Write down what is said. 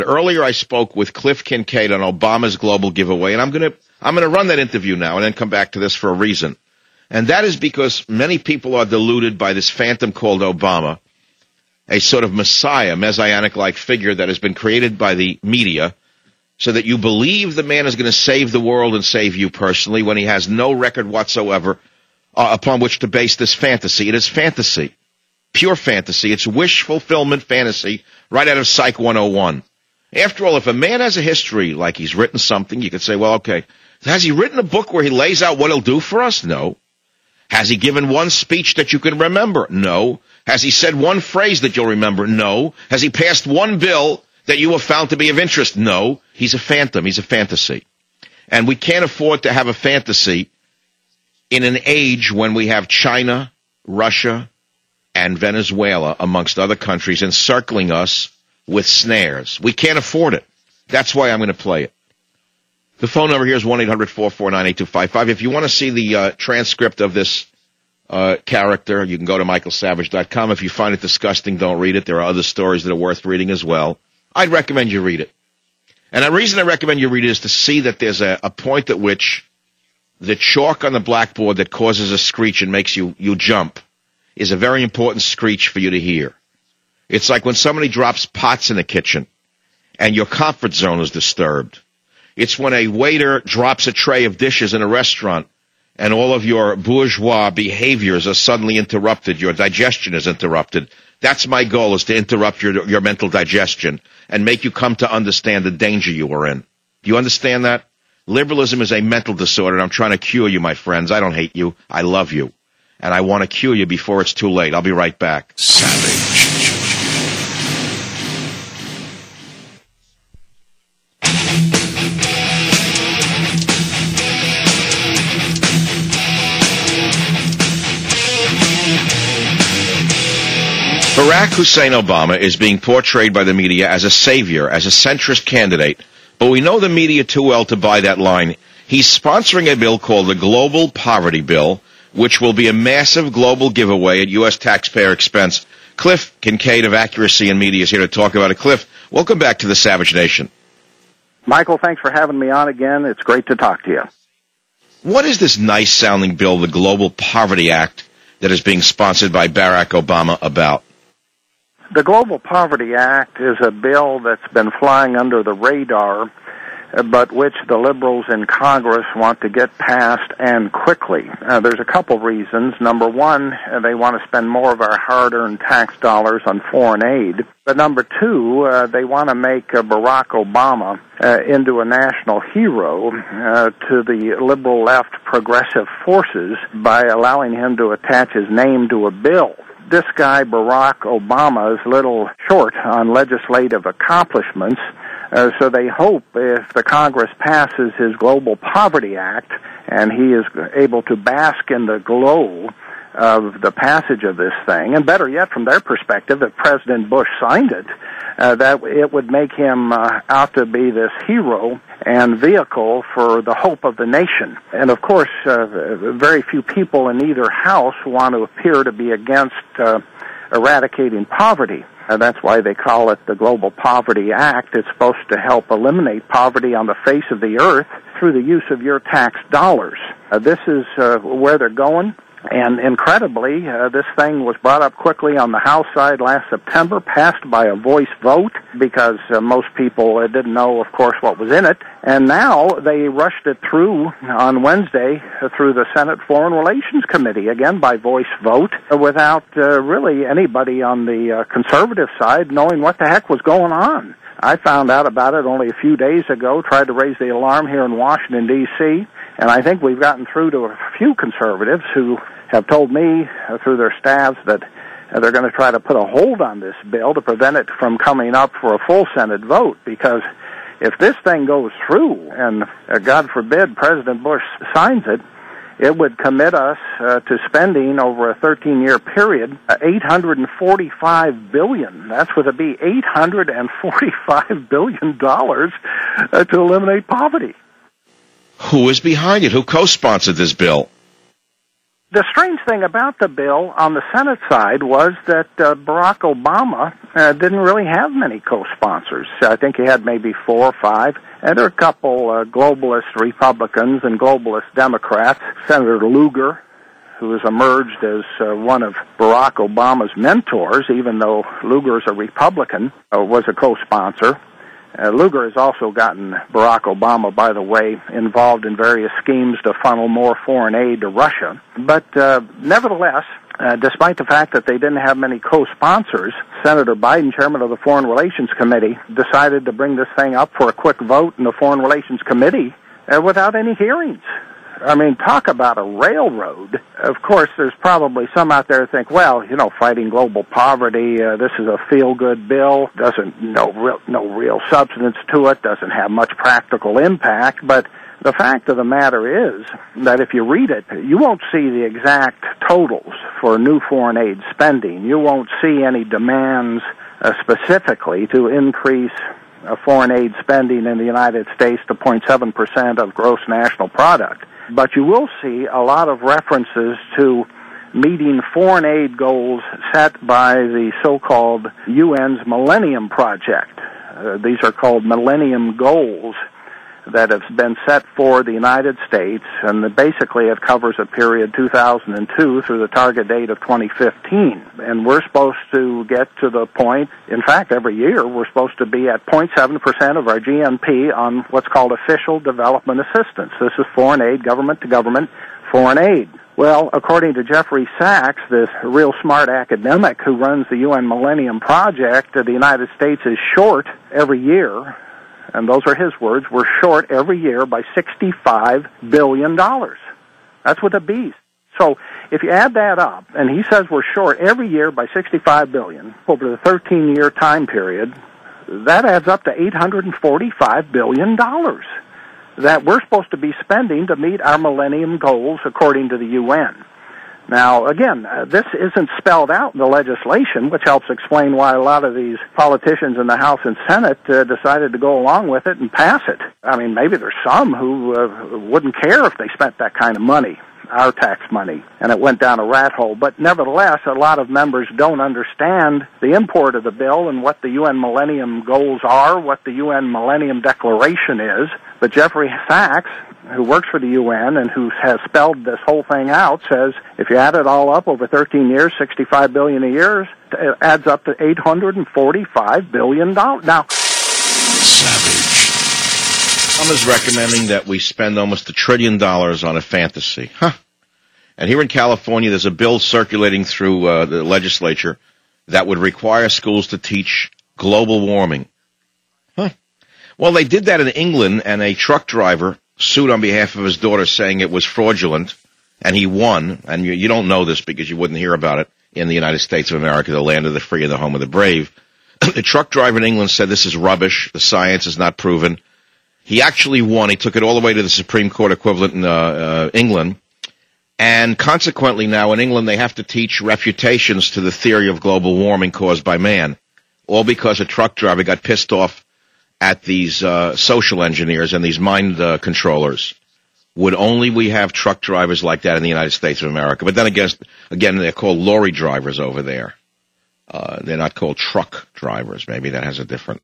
Earlier, I spoke with Cliff Kincaid on Obama's global giveaway, and I'm going to run that interview now and then come back to this for a reason. And that is because many people are deluded by this phantom called Obama, a sort of messiah, messianic-like figure that has been created by the media so that you believe the man is going to save the world and save you personally when he has no record whatsoever upon which to base this fantasy. It is fantasy, pure fantasy. It's wish fulfillment fantasy right out of Psych 101. After all, if a man has a history, like he's written something, you could say, well, okay, has he written a book where he lays out what he'll do for us? No. Has he given one speech that you can remember? No. Has he said one phrase that you'll remember? No. Has he passed one bill that you have found to be of interest? No. He's a phantom. He's a fantasy. And we can't afford to have a fantasy in an age when we have China, Russia, and Venezuela, amongst other countries, encircling us with snares. We can't afford it. That's why I'm going to play it. The phone number here is 1-800-449-8255. If you want to see the transcript of this character, you can go to michaelsavage.com. If you find it disgusting, don't read it. There are other stories that are worth reading as well. I'd recommend you read it. And the reason I recommend you read it is to see that there's a point at which the chalk on the blackboard that causes a screech and makes you jump is a very important screech for you to hear. It's like when somebody drops pots in the kitchen and your comfort zone is disturbed. It's when a waiter drops a tray of dishes in a restaurant and all of your bourgeois behaviors are suddenly interrupted. Your digestion is interrupted. That's my goal, is to interrupt your mental digestion and make you come to understand the danger you are in. Do you understand that? Liberalism is a mental disorder, and I'm trying to cure you, my friends. I don't hate you. I love you. And I want to cure you before it's too late. I'll be right back. Savage. Barack Hussein Obama is being portrayed by the media as a savior, as a centrist candidate, but we know the media too well to buy that line. He's sponsoring a bill called the Global Poverty Bill, which will be a massive global giveaway at U.S. taxpayer expense. Cliff Kincaid of Accuracy in Media is here to talk about it. Cliff, welcome back to the Savage Nation. Michael, thanks for having me on again. It's great to talk to you. What is this nice-sounding bill, the Global Poverty Act, that is being sponsored by Barack Obama about? The Global Poverty Act is a bill that's been flying under the radar, but which the liberals in Congress want to get passed and quickly. There's a couple reasons. Number one, they want to spend more of our hard-earned tax dollars on foreign aid. But number two, they want to make Barack Obama into a national hero to the liberal left progressive forces by allowing him to attach his name to a bill. This guy, Barack Obama, is a little short on legislative accomplishments, so they hope if the Congress passes his Global Poverty Act and he is able to bask in the glow of the passage of this thing, and better yet, from their perspective, if President Bush signed it, that it would make him out to be this hero and vehicle for the hope of the nation. And of course, very few people in either house want to appear to be against eradicating poverty. That's why they call it the Global Poverty Act. It's supposed to help eliminate poverty on the face of the earth through the use of your tax dollars. This is where they're going. And incredibly, this thing was brought up quickly on the House side last September, passed by a voice vote because most people didn't know, of course, what was in it. And now they rushed it through on Wednesday through the Senate Foreign Relations Committee, again by voice vote, without really anybody on the conservative side knowing what the heck was going on. I found out about it only a few days ago, tried to raise the alarm here in Washington, D.C., and I think we've gotten through to a few conservatives who have told me through their staffs that they're going to try to put a hold on this bill to prevent it from coming up for a full Senate vote, because if this thing goes through and, God forbid, President Bush signs it, it would commit us to spending over a 13-year period $845 billion. That's with a B, $845 billion to eliminate poverty. Who is behind it? Who co-sponsored this bill? The strange thing about the bill on the Senate side was that Barack Obama didn't really have many co-sponsors. I think he had maybe 4 or 5. And there are a couple globalist Republicans and globalist Democrats. Senator Lugar, who has emerged as one of Barack Obama's mentors, even though Lugar is a Republican, was a co-sponsor. Lugar has also gotten Barack Obama, by the way, involved in various schemes to funnel more foreign aid to Russia. But nevertheless, despite the fact that they didn't have many co-sponsors, Senator Biden, chairman of the Foreign Relations Committee, decided to bring this thing up for a quick vote in the Foreign Relations Committee without any hearings. I mean, talk about a railroad. Of course, there's probably some out there who think, well, fighting global poverty, this is a feel-good bill, no real substance to it, doesn't have much practical impact. But the fact of the matter is that if you read it, you won't see the exact totals for new foreign aid spending. You won't see any demands specifically to increase foreign aid spending in the United States to 0.7% of gross national product. But you will see a lot of references to meeting foreign aid goals set by the so-called UN's Millennium Project. These are called Millennium Goals that have been set for the United States, and basically it covers a period 2002 through the target date of 2015. And we're supposed to get to the point, in fact, every year, we're supposed to be at 0.7% of our GNP on what's called official development assistance. This is foreign aid, government-to-government foreign aid. Well, according to Jeffrey Sachs, this real smart academic who runs the UN Millennium Project, the United States is short every year, and those are his words, we're short every year by $65 billion. That's with a B. So if you add that up, and he says we're short every year by $65 billion over the 13-year time period, that adds up to $845 billion that we're supposed to be spending to meet our millennium goals according to the UN. Now, again, this isn't spelled out in the legislation, which helps explain why a lot of these politicians in the House and Senate decided to go along with it and pass it. I mean, maybe there's some who wouldn't care if they spent that kind of money, our tax money, and it went down a rat hole. But nevertheless, a lot of members don't understand the import of the bill and what the UN Millennium Goals are, what the UN Millennium Declaration is. But Jeffrey Sachs, who works for the UN and who has spelled this whole thing out, says if you add it all up over 13 years, $65 billion a year, it adds up to $845 billion. Now, savage. Obama's recommending that we spend almost $1 trillion on a fantasy. And here in California, there's a bill circulating through the legislature that would require schools to teach global warming. Well, they did that in England, and a truck driver sued on behalf of his daughter saying it was fraudulent, and he won. And you don't know this because you wouldn't hear about it in the United States of America, the land of the free and the home of the brave. The truck driver in England said this is rubbish. The science is not proven. He actually won. He took it all the way to the Supreme Court equivalent in England. And consequently now in England they have to teach refutations to the theory of global warming caused by man, all because a truck driver got pissed off at these social engineers and these mind controllers. Would only we have truck drivers like that in the United States of America. But then again, they're called lorry drivers over there. They're not called truck drivers. Maybe that has a different